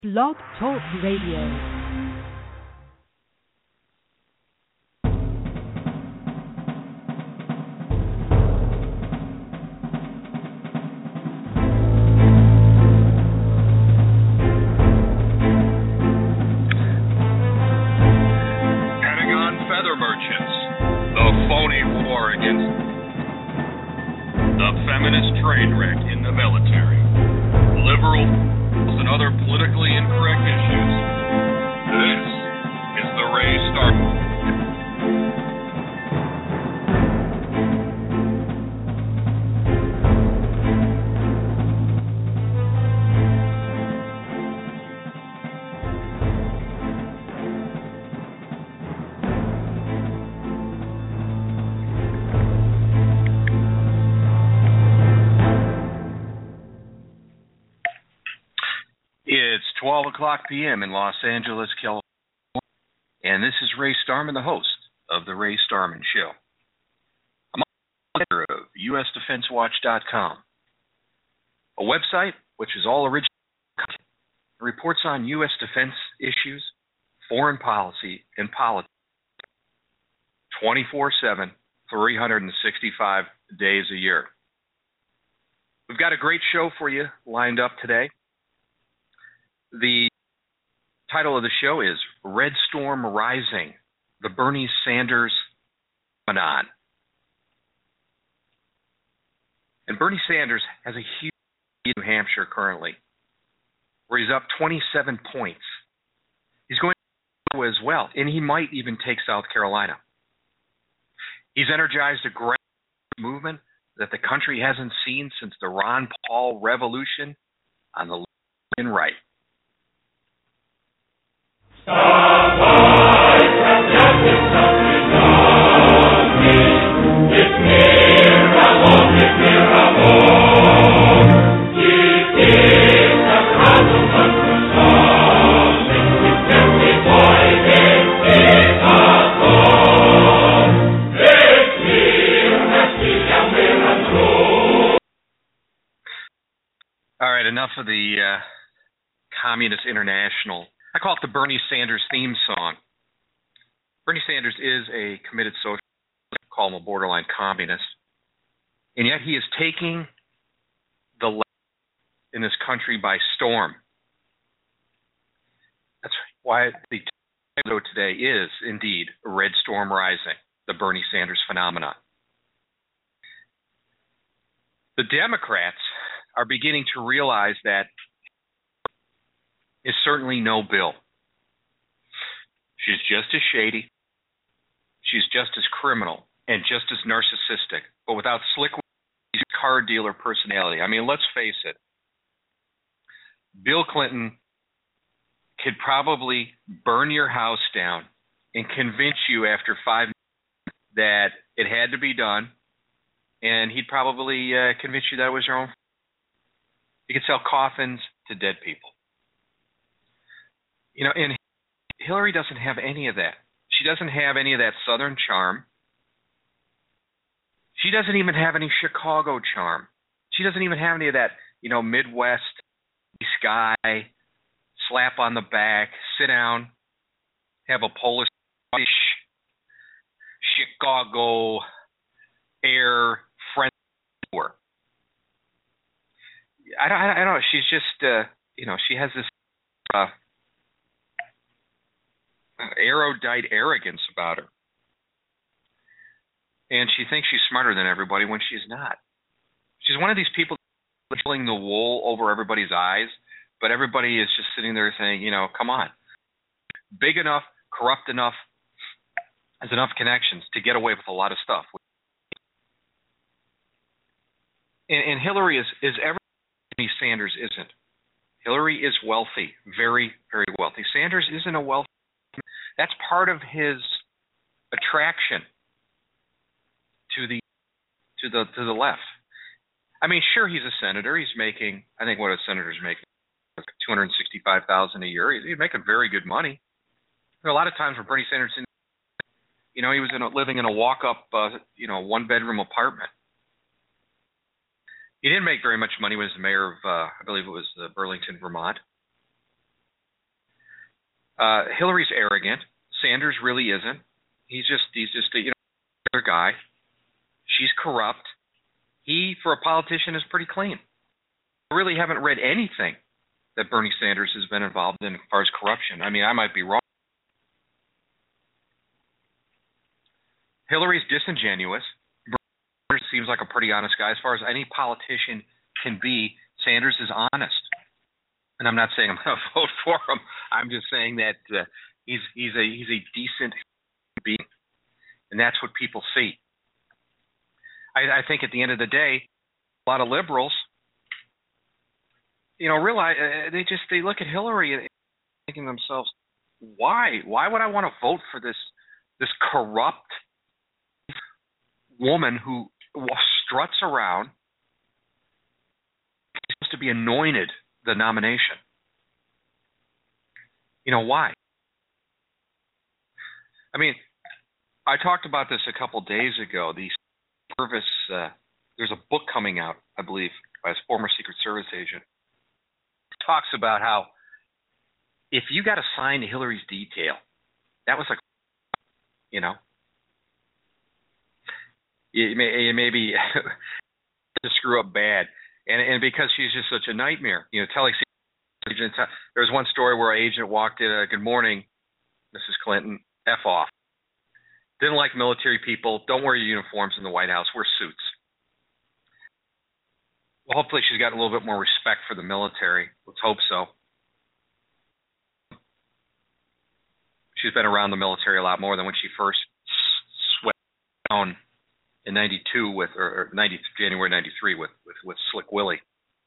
Blog Talk Radio. It's 12 o'clock p.m. in Los Angeles, California, and this is Ray Starman, the host of The Ray Starman Show. I'm author of USDefenseWatch.com, a website which is all original content, reports on U.S. defense issues, foreign policy, and politics 24/7, 365 days a year. We've got a great show for you lined up today. The title of the show is Red Storm Rising, the Bernie Sanders phenomenon. And Bernie Sanders has a huge lead in New Hampshire currently, where he's up 27 points. He's going to go as well, and he might even take South Carolina. He's energized a great movement that the country hasn't seen since the Ron Paul revolution on the left and right. All right, enough of the Communist International. I call it the Bernie Sanders theme song. Bernie Sanders is a committed socialist, call him a borderline communist, and yet he is taking the left in this country by storm. That's why the title today is indeed Red Storm Rising, the Bernie Sanders phenomenon. The Democrats are beginning to realize that is certainly no Bill. She's just as shady, she's just as criminal, and just as narcissistic, but without slick car dealer personality. I mean, let's face it. Bill Clinton could probably burn your house down and convince you after 5 minutes that it had to be done, and he'd probably convince you that it was your own. He could sell coffins to dead people. You know, and Hillary doesn't have any of that. She doesn't have any of that Southern charm. She doesn't even have any Chicago charm. She doesn't even have any of that, you know, Midwest sky, slap on the back, sit down, have a Polish Chicago air friend tour. I don't know. She's just, you know, she has this erudite arrogance about her. And she thinks she's smarter than everybody when she's not. She's one of these people pulling the wool over everybody's eyes, but everybody is just sitting there saying, you know, come on. Big enough, corrupt enough, has enough connections to get away with a lot of stuff. And Hillary is everything Sanders isn't. Hillary is wealthy, very, very wealthy. Sanders isn't a wealthy. That's part of his attraction to the left. I mean, sure, he's a senator. He's making, I think, what a senator's making, $265,000 a year. He's making very good money. There are a lot of times where Bernie Sanders, you know, he was living in a walk-up, one-bedroom apartment. He didn't make very much money when he was the mayor of, I believe it was Burlington, Vermont. Hillary's arrogant. Sanders really isn't. He's just a other guy. She's corrupt. He, for a politician, is pretty clean. I really haven't read anything that Bernie Sanders has been involved in as far as corruption. I mean, I might be wrong. Hillary's disingenuous. Bernie seems like a pretty honest guy. As far as any politician can be, Sanders is honest. And I'm not saying I'm going to vote for him. I'm just saying that he's a decent being, and that's what people see. I think at the end of the day, a lot of liberals, realize they look at Hillary and thinking to themselves, why would I want to vote for this corrupt woman who struts around? She's supposed to be anointed the nomination. Why? I mean, I talked about this a couple days ago. The service, there's a book coming out, I believe, by a former Secret Service agent. It talks about how if you got assigned to Hillary's detail, that was like, you may be to screw up bad. And because she's just such a nightmare, telling agents. There was one story where an agent walked in, good morning, Mrs. Clinton, F off. Didn't like military people. Don't wear your uniforms in the White House. Wear suits. Well, hopefully she's gotten a little bit more respect for the military. Let's hope so. She's been around the military a lot more than when she first swept down in 92 January 93 with Slick Willie.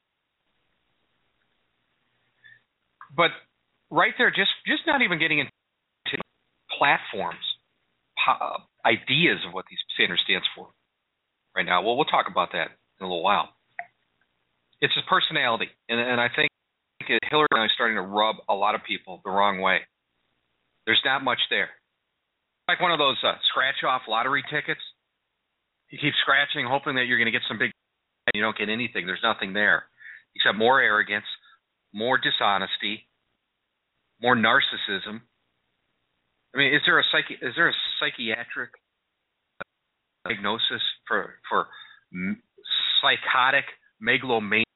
But right there, just not even getting into platforms, ideas of what these Sanders stands for right now. Well, we'll talk about that in a little while. It's his personality, and I think Hillary is starting to rub a lot of people the wrong way. There's not much there. Like one of those scratch-off lottery tickets. You keep scratching, hoping that you're going to get some big, and you don't get anything. There's nothing there except more arrogance, more dishonesty, more narcissism. I mean, is there a psychiatric diagnosis for psychotic megalomaniacal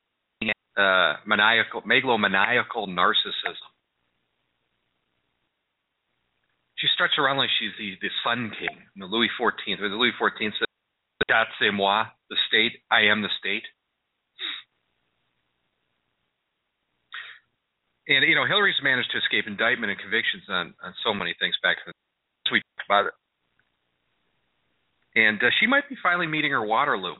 narcissism? She struts around like she's the Sun King, the Louis XIV. The Louis XIV said, "État c'est moi," the state. I am the state. And, Hillary's managed to escape indictment and convictions on so many things back in the week about it. And she might be finally meeting her Waterloo.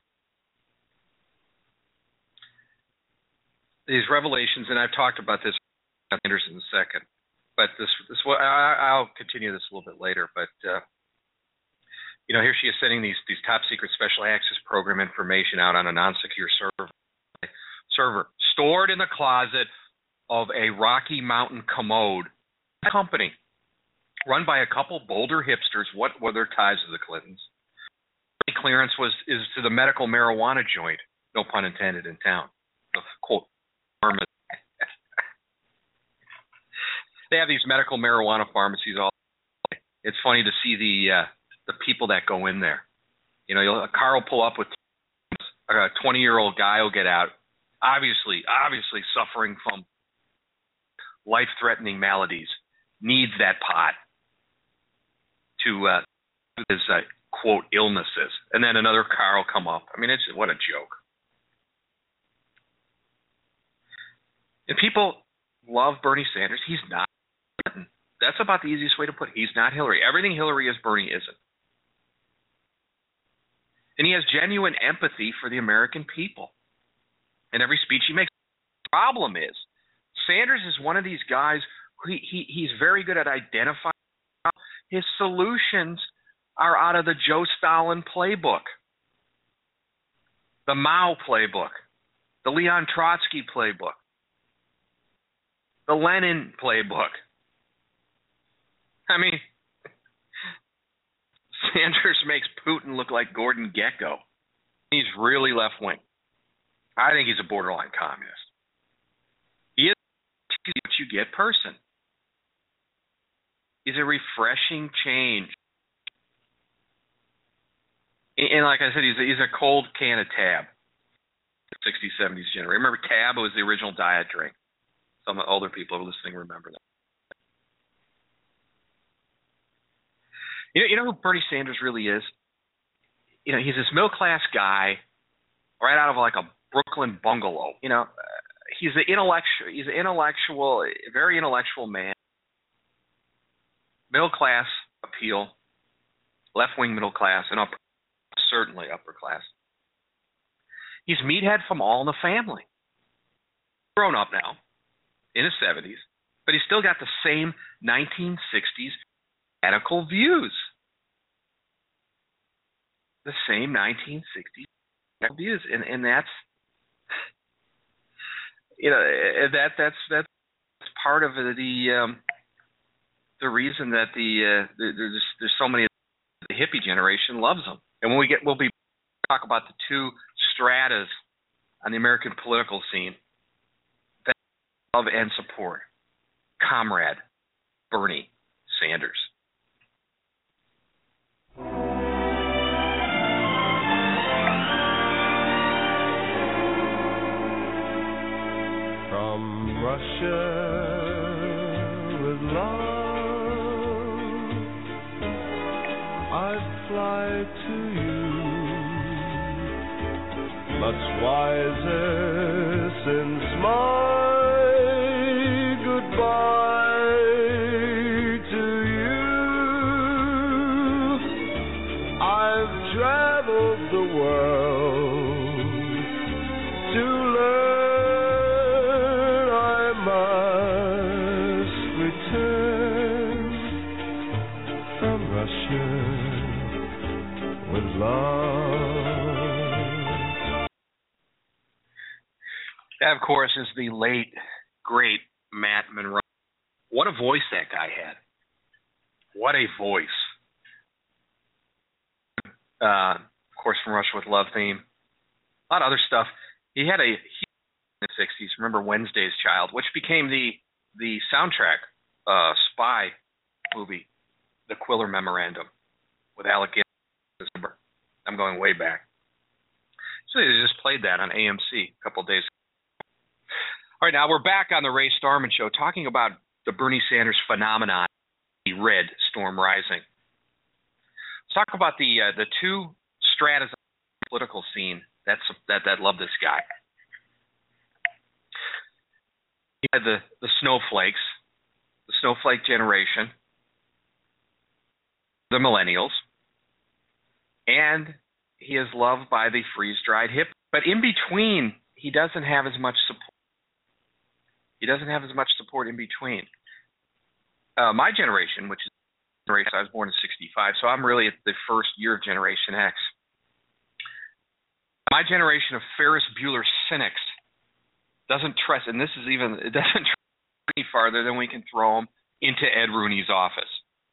These revelations, and I've talked about this in a second, but I'll continue this a little bit later. But, here she is sending these top secret special access program information out on a non-secure server stored in the closet of a Rocky Mountain commode company run by a couple Boulder hipsters. What were their ties to the Clintons? The clearance is to the medical marijuana joint, no pun intended, in town. The quote. They have these medical marijuana pharmacies all. It's funny to see the people that go in there. A car will pull up with a 20-year-old guy will get out, obviously suffering from life-threatening maladies, needs that pot to his quote illnesses, and then another car will come up. I mean, what a joke. And people love Bernie Sanders. He's not. That's about the easiest way to put it. He's not Hillary. Everything Hillary is, Bernie isn't. And he has genuine empathy for the American people. In every speech he makes. The problem is, Sanders is one of these guys who he's very good at identifying. His solutions are out of the Joe Stalin playbook, the Mao playbook, the Leon Trotsky playbook, the Lenin playbook. I mean, Sanders makes Putin look like Gordon Gekko. He's really left-wing. I think he's a borderline communist. He is a what you get person. He's a refreshing change. And like I said, he's a cold can of Tab. 60s, 70s generation. Remember, Tab was the original diet drink. Some older people who are listening remember that. You know who Bernie Sanders really is? You know, he's this middle-class guy right out of like a Brooklyn bungalow. You know, he's an intellectual. He's an intellectual, very intellectual man. Middle-class appeal, left-wing middle class, and certainly upper class. He's meathead from All in the Family. Grown up now, in his 70s, but he's still got the same 1960s radical views. The same 1960s radical views, and that's, you know, that's part of the reason that there's so many. The hippie generation loves him, and when we'll be talk about the two stratas on the American political scene that love and support Comrade Bernie Sanders. From Russia with love, I'd fly to you, much wiser since my goodbye to you. I've traveled the world to learn I must return from Russia with love. That, of course, is the late, great Matt Monro. What a voice that guy had. What a voice. Of course, From Russia with Love theme. A lot of other stuff. He had a huge in the 60s. Remember Wednesday's Child, which became the soundtrack spy movie, The Quiller Memorandum, with Alec Guinness. I'm going way back. So they just played that on AMC a couple of days ago. All right, now we're back on the Ray Starman Show talking about the Bernie Sanders phenomenon, the Red Storm Rising. Let's talk about the two stratas of the political scene that love this guy. He had the snowflakes, the snowflake generation, the millennials, and he is loved by the freeze-dried hip. But in between, he doesn't have as much support. He doesn't have as much support in between. My generation, which is generation, I was born in '65, so I'm really at the first year of Generation X. My generation of Ferris Bueller cynics doesn't trust, and it doesn't trust any farther than we can throw them into Ed Rooney's office.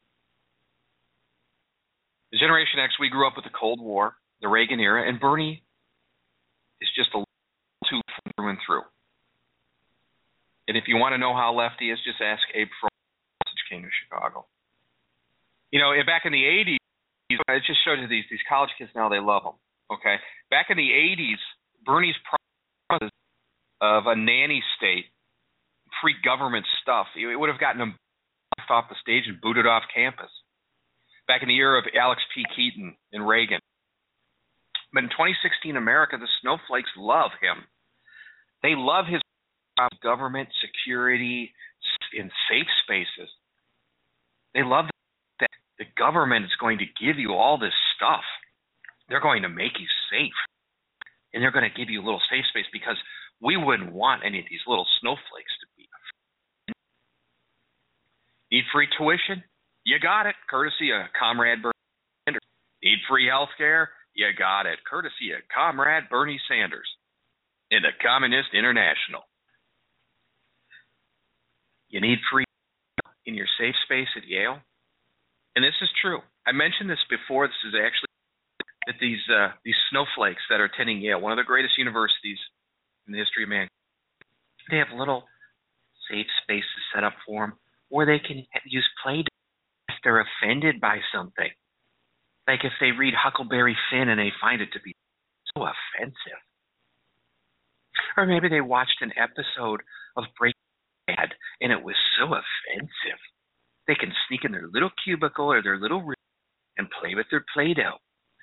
The Generation X, we grew up with the Cold War, the Reagan era, and Bernie is just a little too through and through. And if you want to know how left he is, just ask Abe Froman, who came to Chicago. You know, back in the 80s, it just showed you these college kids now, they love him. Okay? Back in the 80s, Bernie's promise of a nanny state, free government stuff, it would have gotten him off the stage and booted off campus. Back in the era of Alex P. Keaton and Reagan. But in 2016 America, the snowflakes love him. They love his government, security, in safe spaces. They love that the government is going to give you all this stuff. They're going to make you safe. And they're going to give you a little safe space because we wouldn't want any of these little snowflakes to be. Need free tuition? You got it, courtesy of Comrade Bernie Sanders. Need free health care? You got it, courtesy of Comrade Bernie Sanders in the Communist International. You need free in your safe space at Yale? And this is true. I mentioned this before. This is actually that these snowflakes that are attending Yale, one of the greatest universities in the history of mankind, they have little safe spaces set up for them where they can use play they're offended by something. Like if they read Huckleberry Finn and they find it to be so offensive. Or maybe they watched an episode of Breaking Bad and it was so offensive. They can sneak in their little cubicle or their little room and play with their Play-Doh.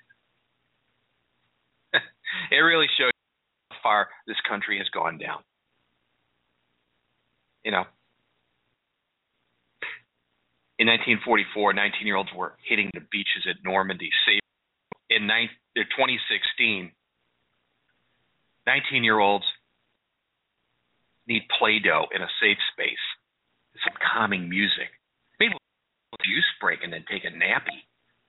It really shows how far this country has gone down. You know, in 1944, 19-year-olds were hitting the beaches at Normandy. In 2016, 19-year-olds need Play-Doh in a safe space, some calming music, maybe a juice break and then take a nappy.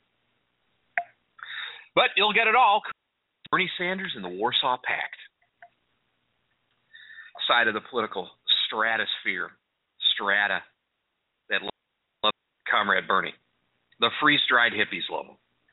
But you'll get it all. Bernie Sanders and the Warsaw Pact. Side of the political stratosphere, strata, that love Comrade Bernie. The freeze-dried hippies love him.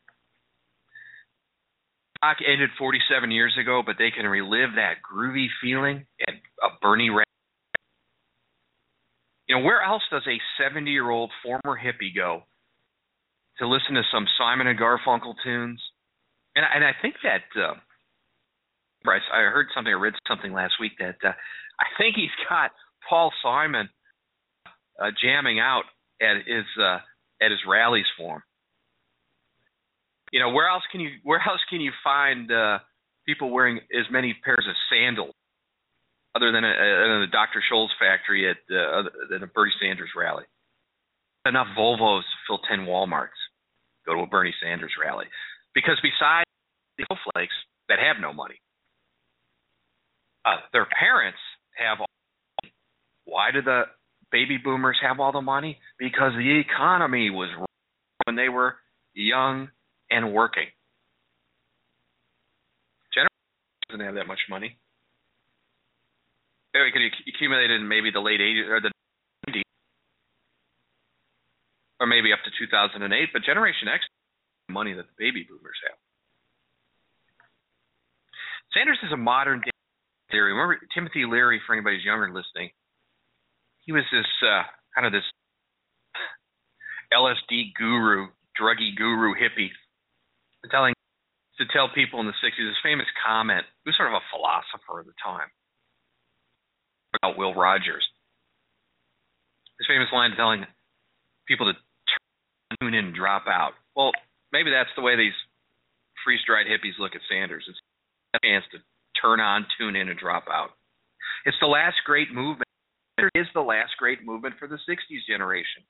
Stock ended 47 years ago, but they can relive that groovy feeling at a Bernie rally. You know, where else does a 70-year-old former hippie go to listen to some Simon and Garfunkel tunes? And I think that, Bryce, I heard something, I read something last week that I think he's got Paul Simon jamming out at his rallies for him. You know, where else can you find people wearing as many pairs of sandals other than a Dr. Scholl's factory at a Bernie Sanders rally? Enough Volvos to fill 10 Walmarts. Go to a Bernie Sanders rally. Because besides the snowflakes that have no money, their parents have all the money. Why do the baby boomers have all the money? Because the economy was when they were young and working. Generation doesn't have that much money. It could accumulate in maybe the late 80s or the 90s, or maybe up to 2008. But Generation X has the money that the baby boomers have. Sanders is a modern day theory. Remember Timothy Leary, for anybody who's younger listening, he was this kind of this LSD guru, druggy guru hippie, to tell people in the 60s, his famous comment, he was sort of a philosopher at the time, about Will Rogers. His famous line telling people to tune in and drop out. Well, maybe that's the way these freeze-dried hippies look at Sanders. It's a chance to turn on, tune in, and drop out. It's the last great movement. It is the last great movement for the 60s generation.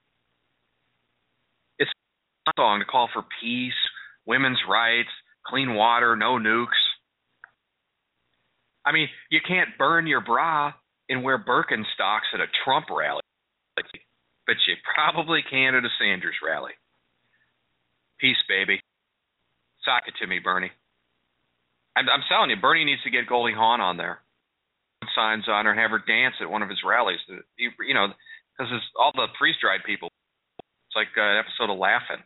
It's a song to call for peace, women's rights, clean water, no nukes. I mean, you can't burn your bra and wear Birkenstocks at a Trump rally, but you probably can at a Sanders rally. Peace, baby. Sock it to me, Bernie. I'm telling you, Bernie needs to get Goldie Hawn on there. Signs on her and have her dance at one of his rallies. You know, because all the freeze-dried people. It's like an episode of Laughing.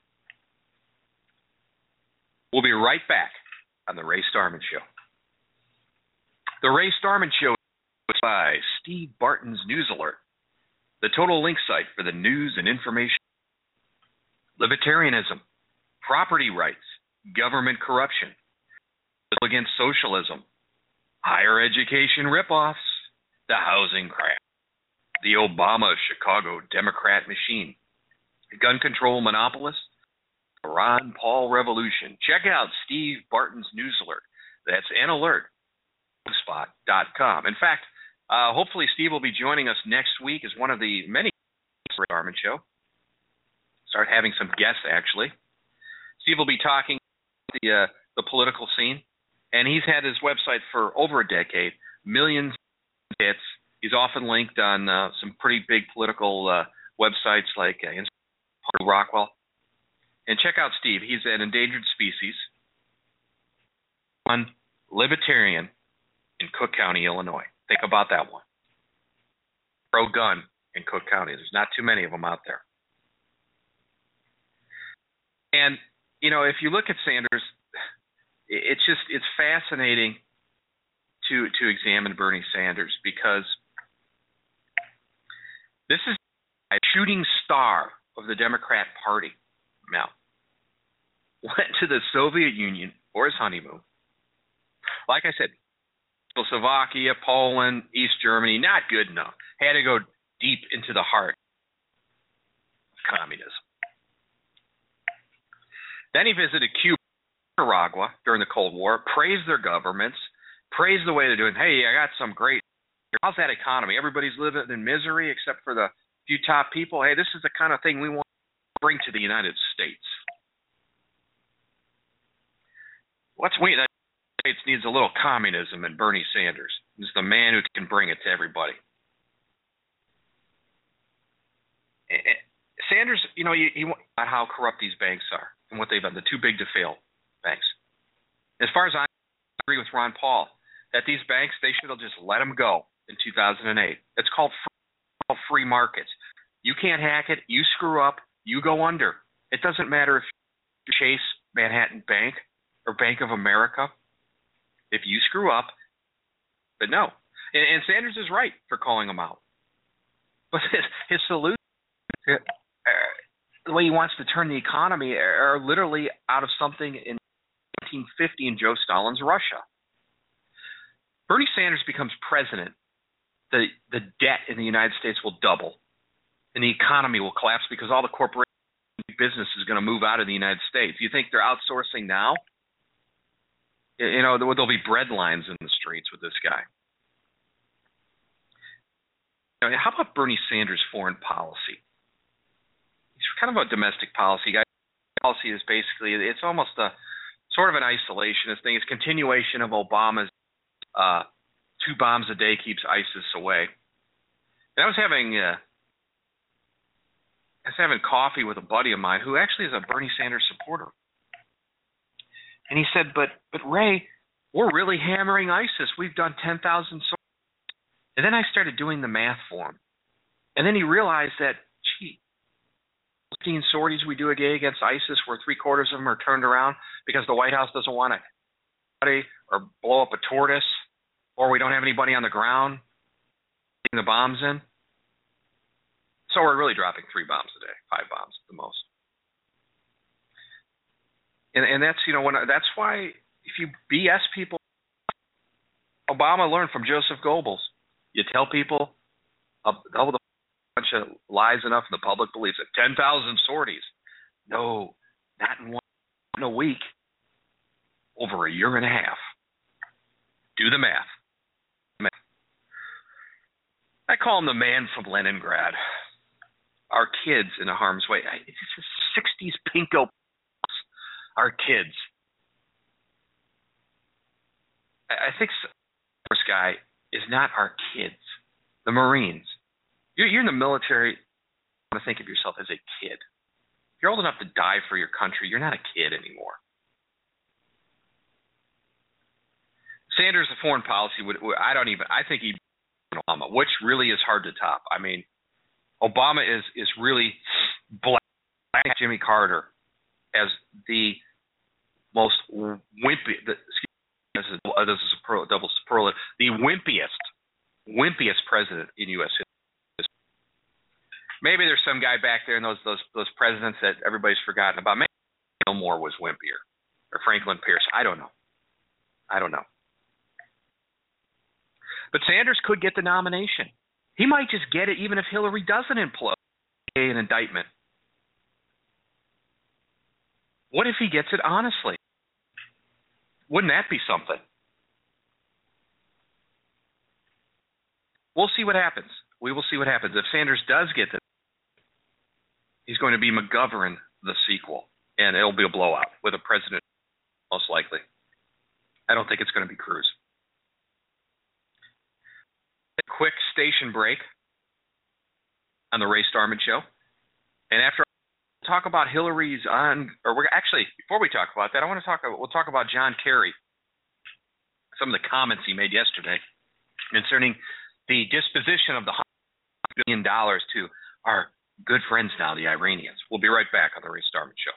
We'll be right back on The Ray Starman Show. The Ray Starman Show is by Steve Barton's News Alert, the total link site for the news and information. Libertarianism, property rights, government corruption, against socialism, higher education ripoffs, the housing crash, the Obama Chicago Democrat machine, gun control monopolists, the Ron Paul revolution. Check out Steve Barton's News Alert. That's an alert. Spot.com. In fact, hopefully Steve will be joining us next week as one of the many Starman Show. Start having some guests, actually. Steve will be talking the political scene, and he's had his website for over a decade, millions of hits. He's often linked on some pretty big political websites like Rockwell. And check out Steve. He's an endangered species, one libertarian in Cook County, Illinois. Think about that one. Pro-gun in Cook County. There's not too many of them out there. And, you know, if you look at Sanders, it's fascinating to examine Bernie Sanders, because this is a shooting star of the Democrat Party now went to the Soviet Union for his honeymoon. Like I said, Czechoslovakia, Poland, East Germany, not good enough. Had to go deep into the heart of communism. Then he visited Cuba, Nicaragua during the Cold War, praised their governments, praised the way they're doing. Hey, I got some great. How's that economy? Everybody's living in misery except for the few top people. Hey, this is the kind of thing we want to bring to the United States. What's we? The United States needs a little communism, and Bernie Sanders is the man who can bring it to everybody. Sanders, he about how corrupt these banks are and what they've done, the too big to fail banks. As far as I agree with Ron Paul, that these banks, they should have just let them go in 2008. It's called free markets. You can't hack it. You screw up, you go under. It doesn't matter if you Chase Manhattan Bank or Bank of America. If you screw up, but no. And Sanders is right for calling them out. But his solution, the way he wants to turn the economy, are literally out of something in 1950 in Joe Stalin's Russia. Bernie Sanders becomes president, the debt in the United States will double, and the economy will collapse because all the corporation business is going to move out of the United States. You think they're outsourcing now? There'll be bread lines in the streets with this guy. How about Bernie Sanders' foreign policy? He's kind of a domestic policy guy. Policy is basically, it's almost a sort of an isolationist thing. It's continuation of Obama's 2 bombs a day keeps ISIS away. And I was having coffee with a buddy of mine who actually is a Bernie Sanders supporter. And he said, but Ray, we're really hammering ISIS. We've done 10,000 sorties. And then I started doing the math for him. And then he realized that, 15 sorties we do a day against ISIS, where 3/4 of them are turned around because the White House doesn't want to or blow up a tortoise, or we don't have anybody on the ground putting the bombs in. So we're really dropping 3 bombs a day, 5 bombs at the most. And that's that's why if you BS people, Obama learned from Joseph Goebbels. You tell people a bunch of lies enough, and the public believes it. 10,000 sorties. No, not in a week. Over a year and a half. Do the math. I call him the man from Leningrad. Our kids in a harm's way. It's a 60s pinko. Our kids. I think this guy is not our kids. The Marines. You're in the military. You want to think of yourself as a kid. If you're old enough to die for your country, you're not a kid anymore. Sanders' foreign policy I think he'd be Obama, which really is hard to top. I mean, Obama is really black Jimmy Carter as the most wimpy, this is a double superlative, the wimpiest president in U.S. history. Maybe there's some guy back there in those presidents that everybody's forgotten about. Maybe Gilmore was wimpier, or Franklin Pierce. I don't know. But Sanders could get the nomination. He might just get it even if Hillary doesn't implode an indictment. What if he gets it honestly? Wouldn't that be something? We'll see what happens. We will see what happens. If Sanders does get it, he's going to be McGovern, the sequel, and it'll be a blowout with a president, most likely. I don't think it's going to be Cruz. A quick station break on the Ray Starman Show. And after I talk about Hillary's before we talk about that, we'll talk about John Kerry, some of the comments he made yesterday concerning the disposition of the $100 billion to our good friends now, the Iranians. We'll be right back on the Ray Starman Show.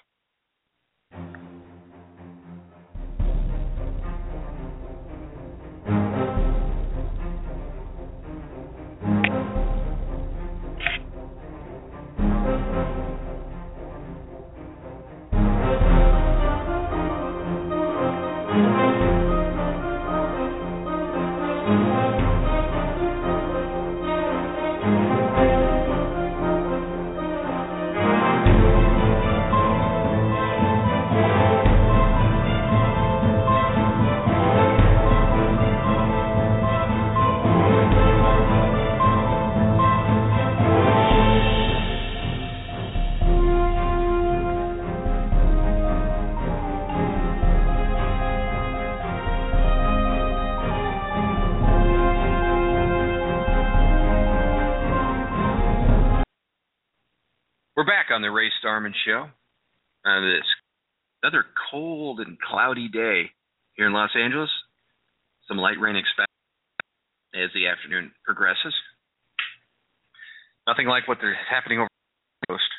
We're back on the Ray Starman Show. This another cold and cloudy day here in Los Angeles. Some light rain expected as the afternoon progresses. Nothing like what's happening over the coast.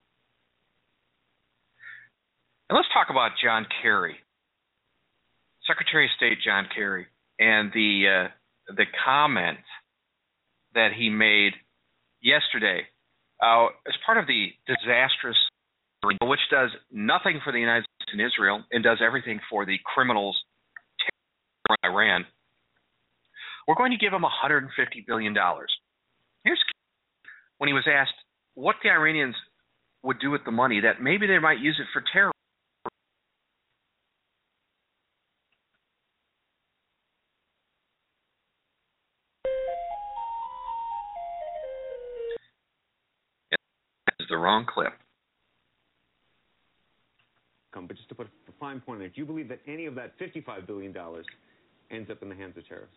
And let's talk about John Kerry, Secretary of State John Kerry, and the comment that he made yesterday as part of the disastrous, which does nothing for the United States and Israel and does everything for the criminals in Iran. We're going to give them $150 billion. Here's when he was asked what the Iranians would do with the money, that maybe they might use it for terror. This is the wrong clip. But just to put a fine point on it, do you believe that any of that $55 billion ends up in the hands of terrorists?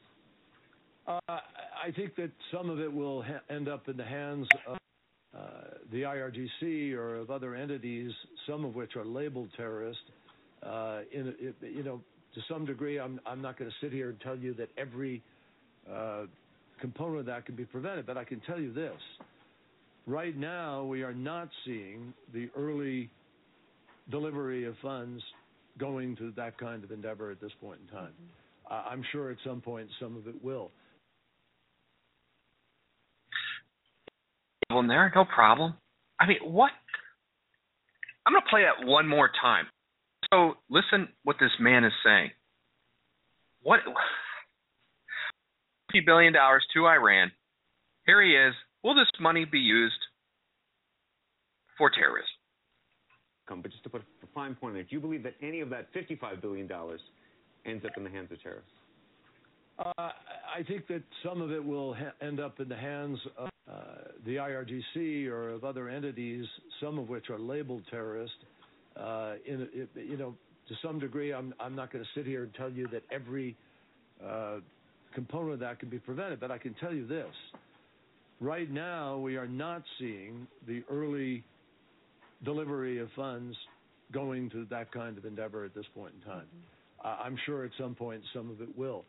I think that some of it will end up in the hands of the IRGC or of other entities, some of which are labeled terrorist. To some degree, I'm not going to sit here and tell you that every component of that can be prevented, but I can tell you this. Right now, we are not seeing the early delivery of funds going to that kind of endeavor at this point in time. I'm sure at some point some of it will. In there, no problem. I mean, what? I'm going to play that one more time. So listen what this man is saying. What? $50 billion to Iran. Here he is. Will this money be used for terrorism? But just to put a fine point on it, do you believe that any of that $55 billion ends up in the hands of terrorists? I think that some of it will end up in the hands of the IRGC or of other entities, some of which are labeled terrorist. To some degree, I'm not going to sit here and tell you that every component of that can be prevented, but I can tell you this. Right now, we are not seeing the early delivery of funds going to that kind of endeavor at this point in time. I'm sure at some point some of it will.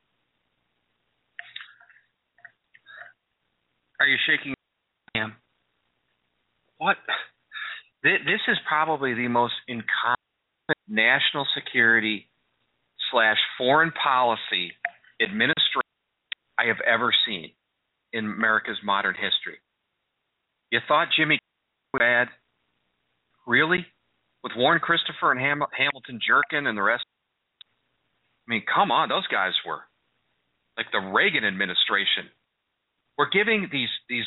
Are you shaking your hand? What? This is probably the most incompetent national security / foreign policy administration I have ever seen in America's modern history. You thought Jimmy was bad? Really? With Warren Christopher and Hamilton Jerkin and the rest? I mean, come on, those guys were like the Reagan administration. We're giving these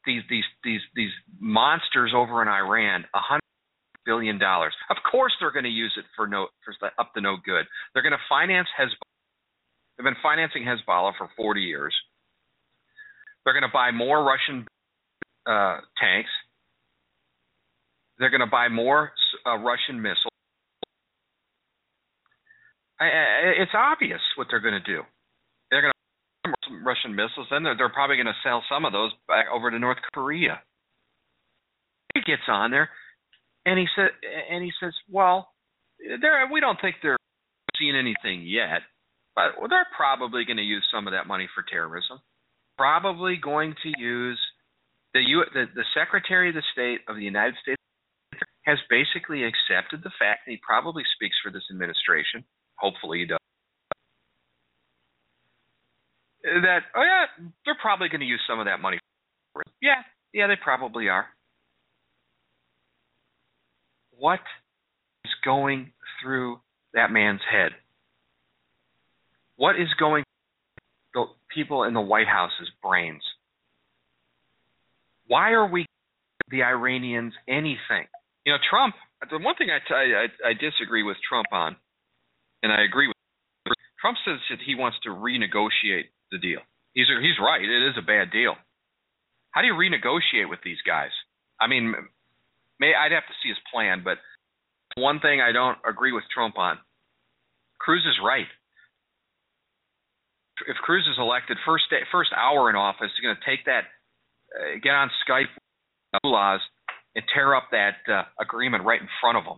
monsters over in Iran $100 billion. Of course, they're going to use it for up to no good. They're going to finance Hezbollah. They've been financing Hezbollah for 40 years. They're going to buy more Russian tanks. They're going to buy more Russian missiles. It's obvious what they're going to do. They're going to buy some Russian missiles, then they're probably going to sell some of those back over to North Korea. He gets on there, and he says, "Well, we don't think they're seeing anything yet, but they're probably going to use some of that money for terrorism. Probably going to use the Secretary of the State of the United States has basically accepted the fact that he probably speaks for this administration. Hopefully he does. That, they're probably going to use some of that money. Yeah, they probably are. What is going through that man's head? What is going through the people in the White House's brains? Why are we giving the Iranians anything? Trump, the one thing I disagree with Trump on, and I agree with Trump, says that he wants to renegotiate the deal. He's right. It is a bad deal. How do you renegotiate with these guys? I mean, I'd have to see his plan, but one thing I don't agree with Trump on, Cruz is right. If Cruz is elected, first hour in office, he's going to take that, get on Skype with mullahs and tear up that agreement right in front of them.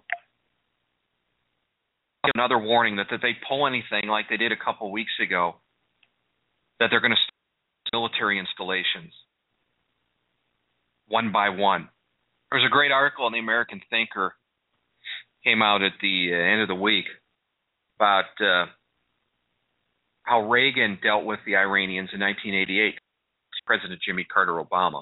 Another warning that they pull anything like they did a couple weeks ago, that they're going to start military installations one by one. There was a great article in the American Thinker, came out at the end of the week, about how Reagan dealt with the Iranians in 1988, President Jimmy Carter Obama.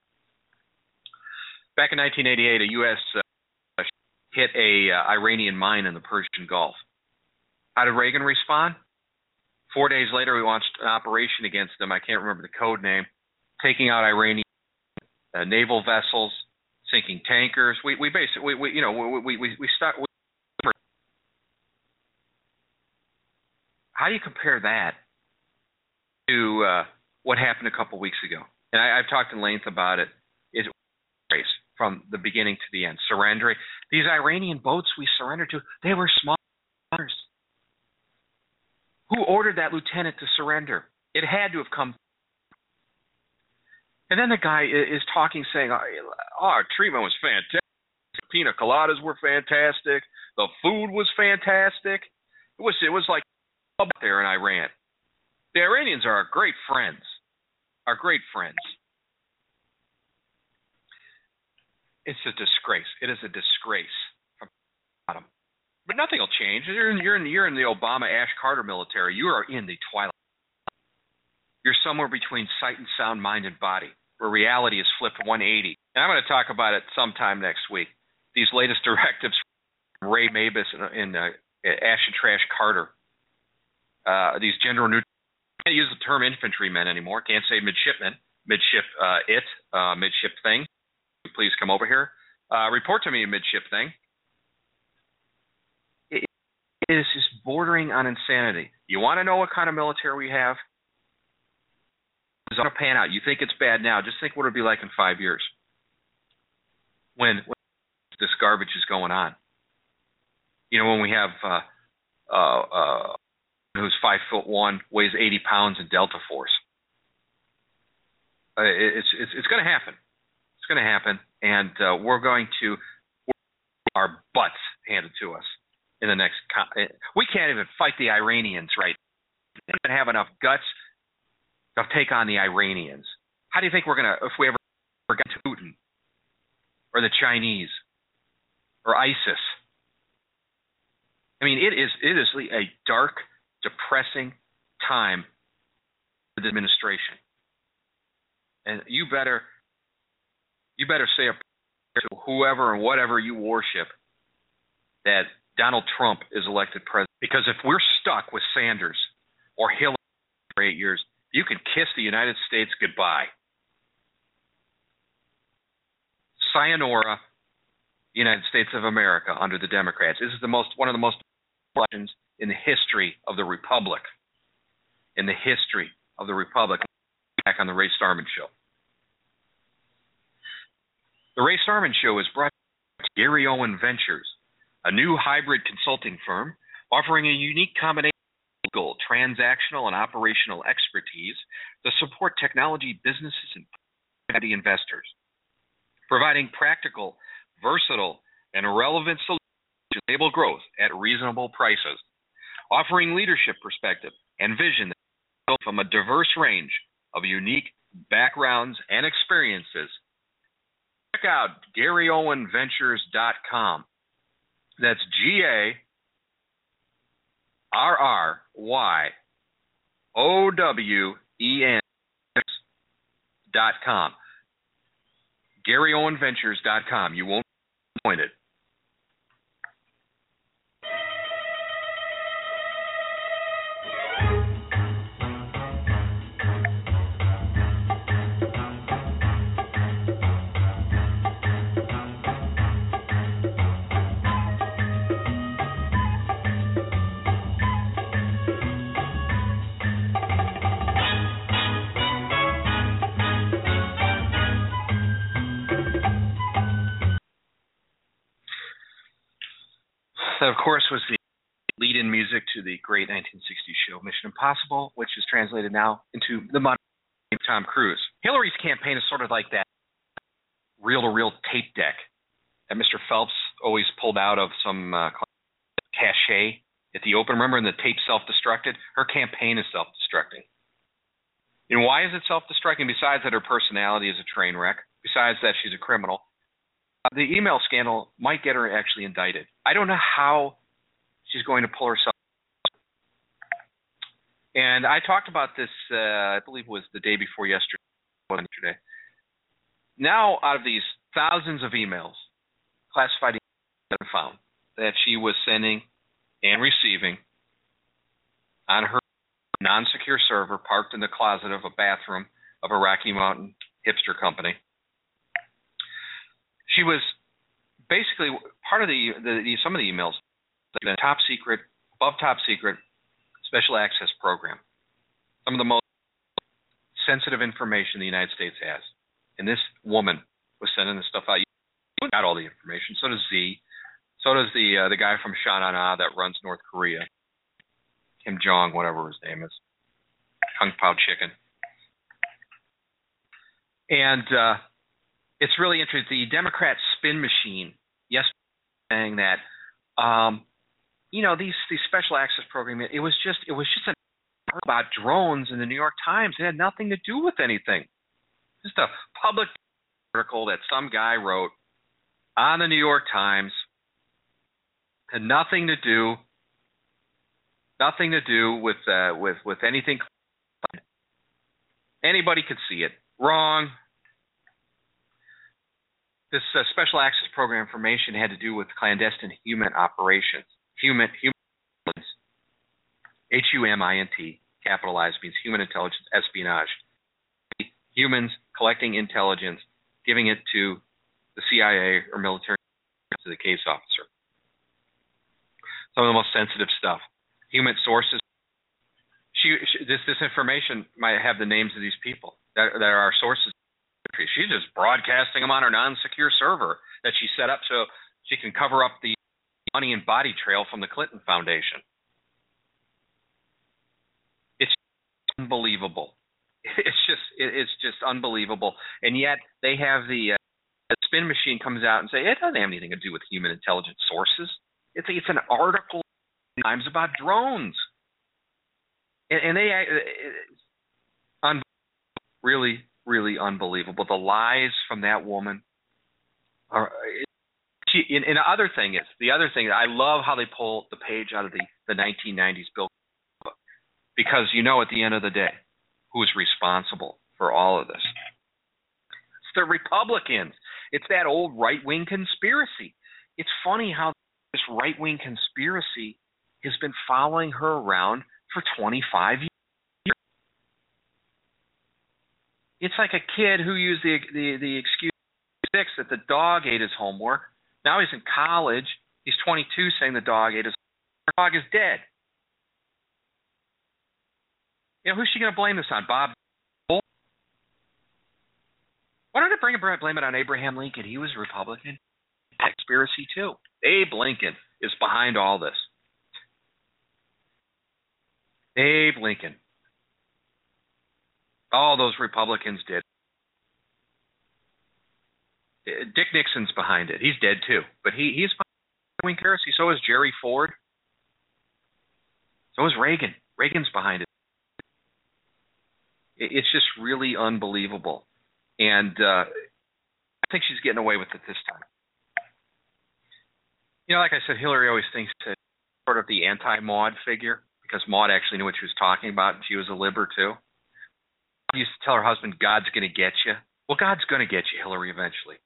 Back in 1988, a U.S. hit a Iranian mine in the Persian Gulf. How did Reagan respond? 4 days later, we launched an operation against them. I can't remember the code name, taking out Iranian naval vessels, sinking tankers. We basically start. How do you compare that to what happened a couple weeks ago? And I've talked in length about it. It's race from the beginning to the end. Surrendering. These Iranian boats we surrendered to, they were small. Who ordered that lieutenant to surrender? It had to have come. And then the guy is talking, saying, our treatment was fantastic. The pina coladas were fantastic. The food was fantastic. It was like up there in Iran. The Iranians are our great friends. Our great friends. It's a disgrace. It is a disgrace from the bottom. But nothing will change. You're in the Obama Ash Carter military. You are in the twilight. You're somewhere between sight and sound, mind and body, where reality is flipped 180. And I'm going to talk about it sometime next week. These latest directives from Ray Mabus and Ash and Trash Carter. These gender neutral. Can't use the term infantrymen anymore. Can't say midshipmen. Midship midship thing. Please come over here. Report to me a midship thing. It is just bordering on insanity. You want to know what kind of military we have? It's going to pan out. You think it's bad now. Just think what it'll be like in 5 years when this garbage is going on. You know, when we have who's 5'1", weighs 80 pounds in Delta Force. It's going to happen. It's going to happen, and we're going to our butts handed to us in the next. We can't even fight the Iranians right. We don't even have enough guts to take on the Iranians. How do you think we're going to, if we ever get to Putin or the Chinese or ISIS? I mean, it is a dark, depressing time for the administration, and you better say a prayer to whoever and whatever you worship that Donald Trump is elected president. Because if we're stuck with Sanders or Hillary for 8 years, you can kiss the United States goodbye. Sayonara, United States of America under the Democrats. This is one of the most elections in the history of the Republic. In the history of the Republic. Back on the Ray Starman Show. The Ray Starman Show is brought to Gary Owen Ventures, a new hybrid consulting firm offering a unique combination of legal, transactional, and operational expertise to support technology businesses and private investors, providing practical, versatile, and relevant solutions to enable growth at reasonable prices, offering leadership perspective and vision from a diverse range of unique backgrounds and experiences. Check out GaryOwenVentures.com. That's GaryOwenVentures.com. GaryOwenVentures.com. You won't be disappointed. That, of course, was the lead-in music to the great 1960s show Mission Impossible, which is translated now into the modern name Tom Cruise. Hillary's campaign is sort of like that reel-to-reel tape deck that Mr. Phelps always pulled out of some cache at the open. Remember, and the tape self-destructed? Her campaign is self-destructing. And why is it self-destructing? Besides that her personality is a train wreck, besides that she's a criminal, the email scandal might get her actually indicted. I don't know how she's going to pull herself. And I talked about this, I believe it was the day before yesterday. Now, out of these thousands of emails, classified emails found that she was sending and receiving on her non-secure server parked in the closet of a bathroom of a Rocky Mountain hipster company. She was basically part of some of the emails, the top secret, above top secret special access program. Some of the most sensitive information the United States has. And this woman was sending this stuff out. You got all the information. So does Z. So does the guy from Shanana that runs North Korea. Kim Jong, whatever his name is. Kung Pao Chicken. And it's really interesting. The Democrat spin machine, yesterday, saying that, these special access programs, it was just an article about drones in the New York Times. It had nothing to do with anything. Just a public article that some guy wrote on the New York Times. Had nothing to do with anything. Anybody could see it. Wrong. This special access program information had to do with clandestine human operations. Human HUMINT, capitalized, means human intelligence espionage. Humans collecting intelligence, giving it to the CIA or military, to the case officer. Some of the most sensitive stuff. Human sources. This information might have the names of these people that are our sources. She's just broadcasting them on her non-secure server that she set up so she can cover up the money and body trail from the Clinton Foundation. It's unbelievable. It's just unbelievable. And yet they have the spin machine comes out and say it doesn't have anything to do with human intelligence sources. It's an article Times about drones. And they really, really unbelievable. The lies from that woman are. And the other thing, I love how they pull the page out of the 1990s Bill book, because at the end of the day, who's responsible for all of this? It's the Republicans. It's that old right-wing conspiracy. It's funny how this right-wing conspiracy has been following her around for 25 years. It's like a kid who used the excuse that the dog ate his homework. Now he's in college. He's 22 saying the dog ate his homework. The dog is dead. Who's she going to blame this on? Bob? Why don't I blame it on Abraham Lincoln? He was a Republican. Conspiracy too. Abe Lincoln is behind all this. Abe Lincoln. All those Republicans did. Dick Nixon's behind it. He's dead too. But he's behind conspiracy. So is Jerry Ford. So is Reagan. Reagan's behind it. It's just really unbelievable. And I think she's getting away with it this time. Like I said, Hillary always thinks that sort of the anti-Maude figure, because Maude actually knew what she was talking about, and she was a liber too. She used to tell her husband, God's going to get you. Well, God's going to get you, Hillary, eventually.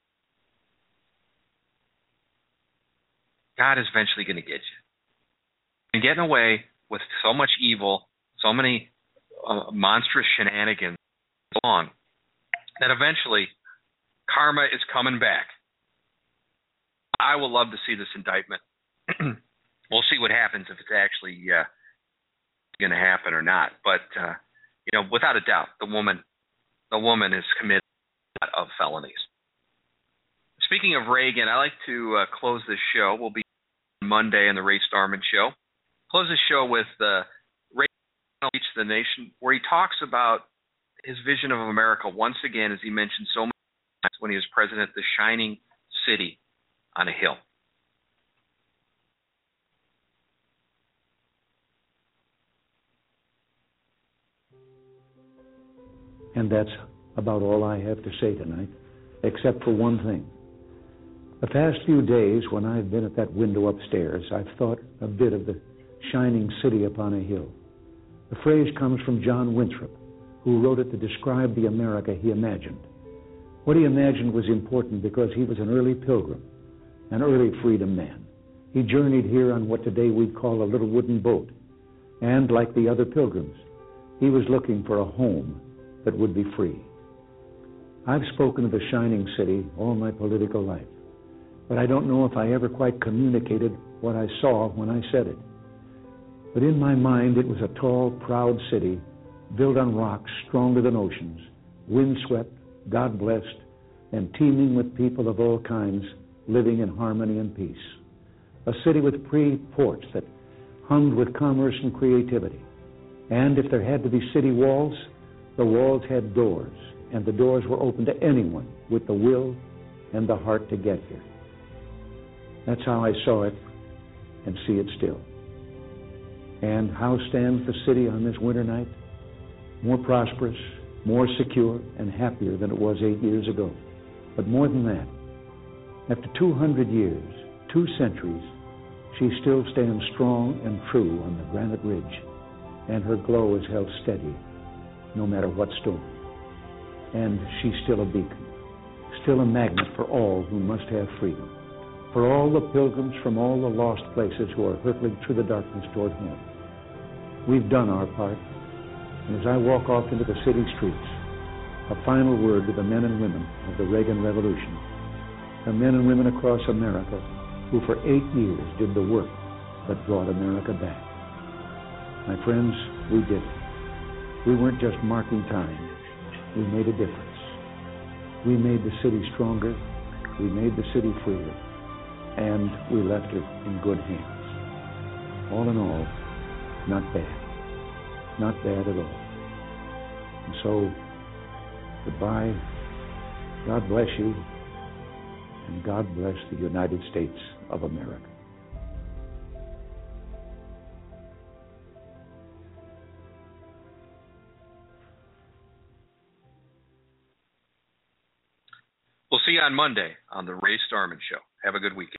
God is eventually going to get you. And getting away with so much evil, so many monstrous shenanigans long, that eventually karma is coming back. I will love to see this indictment. We'll see what happens if it's actually going to happen or not. But without a doubt, the woman has committed a lot of felonies. Speaking of Reagan, I like to close this show. We'll be Monday on the Ray Starman Show. Close this show with Reagan Speech to the Nation, where he talks about his vision of America once again, as he mentioned so many when he was president, the shining city on a hill. And that's about all I have to say tonight, except for one thing. The past few days, when I've been at that window upstairs, I've thought a bit of the shining city upon a hill. The phrase comes from John Winthrop, who wrote it to describe the America he imagined. What he imagined was important because he was an early pilgrim, an early freedom man. He journeyed here on what today we'd call a little wooden boat. And like the other pilgrims, he was looking for a home that would be free. I've spoken of the shining city all my political life, but I don't know if I ever quite communicated what I saw when I said it. But in my mind, it was a tall, proud city built on rocks stronger than oceans, windswept, God-blessed, and teeming with people of all kinds living in harmony and peace. A city with free ports that hummed with commerce and creativity. And if there had to be city walls, the walls had doors, and the doors were open to anyone with the will and the heart to get here. That's how I saw it and see it still. And how stands the city on this winter night? More prosperous, more secure, and happier than it was 8 years ago. But more than that, after 200 years, 2 centuries, she still stands strong and true on the granite ridge, and her glow is held steady no matter what storm. And she's still a beacon, still a magnet for all who must have freedom, for all the pilgrims from all the lost places who are hurtling through the darkness toward home. We've done our part, and as I walk off into the city streets, a final word to the men and women of the Reagan Revolution, the men and women across America who for 8 years did the work that brought America back. My friends, we did it. We weren't just marking time. We made a difference. We made the city stronger. We made the city freer. And we left it in good hands. All in all, not bad. Not bad at all. And so, goodbye. God bless you. And God bless the United States of America. We'll see you on Monday on the Ray Starman Show. Have a good weekend.